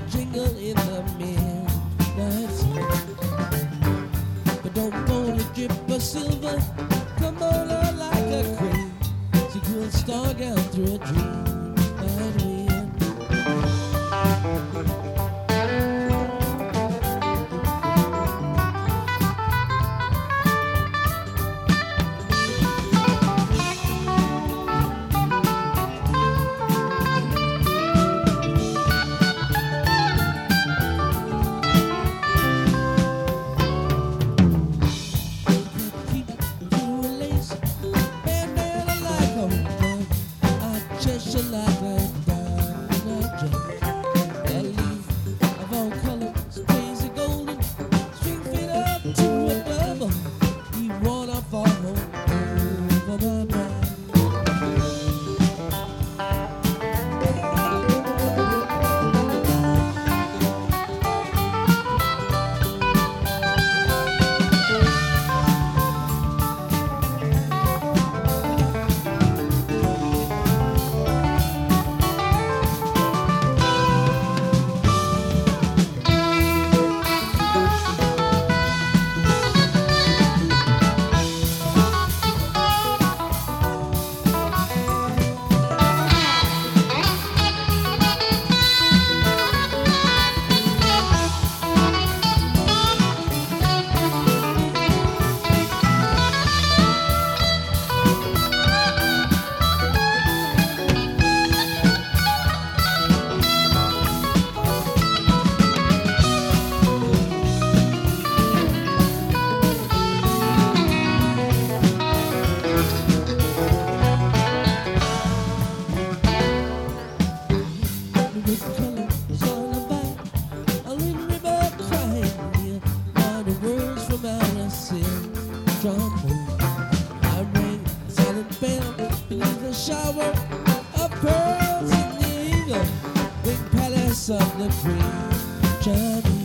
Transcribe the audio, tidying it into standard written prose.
jingle in the midnight sun. But don't want to drip of silver, come on like a crane. She could star down through a dream night wind. Like a diamond gem, a leaf of all colors, crazy golden, string fit up to a bubble. You wanna fall over my back. I rang a silent bell beneath a shower of pearls and the eagle, big palace of the queen.